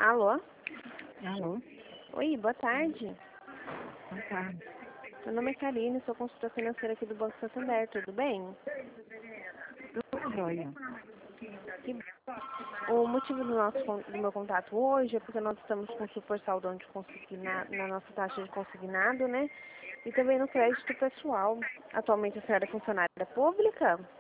Alô? Alô? Oi, boa tarde. Boa tarde. Meu nome é Karine, sou consultora financeira aqui do Banco Santander, tudo bem? Tudo jóia. O motivo do meu contato hoje é porque nós estamos com super saldão de na nossa taxa de consignado, né? E também no crédito pessoal. Atualmente a senhora é funcionária pública?